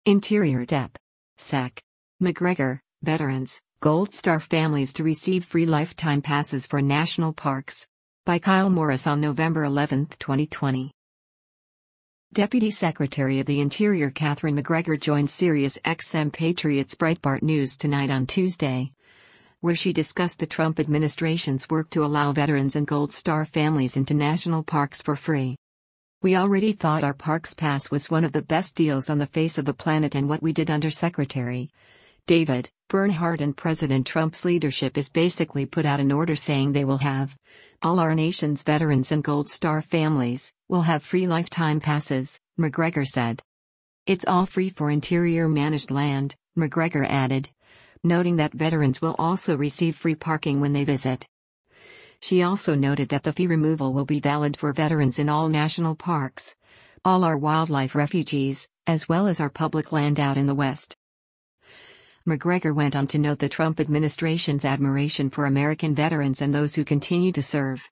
Interior Dep. Sec. McGregor, Veterans, Gold Star families to receive free lifetime passes for national parks. By Kyle Morris on November 11, 2020. Deputy Secretary of the Interior Catherine McGregor joined SiriusXM Patriots Breitbart News Tonight on Tuesday, where she discussed the Trump administration's work to allow veterans and Gold Star families into national parks for free. "We already thought our Parks Pass was one of the best deals on the face of the planet, and what we did under Secretary David Bernhardt and President Trump's leadership is basically put out an order saying they will have all our nation's veterans and Gold Star families will have free lifetime passes," McGregor said. "It's all free for Interior managed land," McGregor added, noting that veterans will also receive free parking when they visit. She also noted that the fee removal will be valid for veterans in all national parks, all our wildlife refuges, as well as our public land out in the West. McGregor went on to note the Trump administration's admiration for American veterans and those who continue to serve.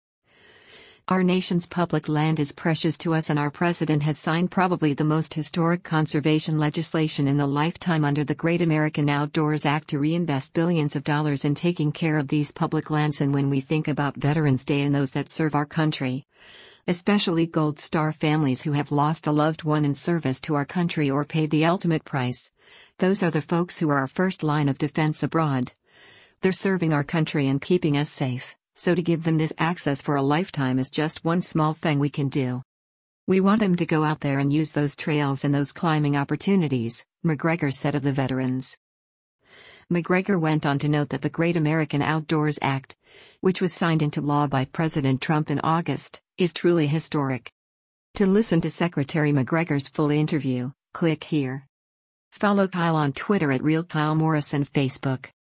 "Our nation's public land is precious to us, and our president has signed probably the most historic conservation legislation in the lifetime under the Great American Outdoors Act to reinvest billions of dollars in taking care of these public lands. And when we think about Veterans Day and those that serve our country, especially Gold Star families who have lost a loved one in service to our country or paid the ultimate price, those are the folks who are our first line of defense abroad. They're serving our country and keeping us safe. So to give them this access for a lifetime is just one small thing we can do. We want them to go out there and use those trails and those climbing opportunities," McGregor said of the veterans. McGregor went on to note that the Great American Outdoors Act, which was signed into law by President Trump in August, is truly historic. To listen to Secretary McGregor's full interview, click here. Follow Kyle on Twitter at RealKyleMorris and Facebook.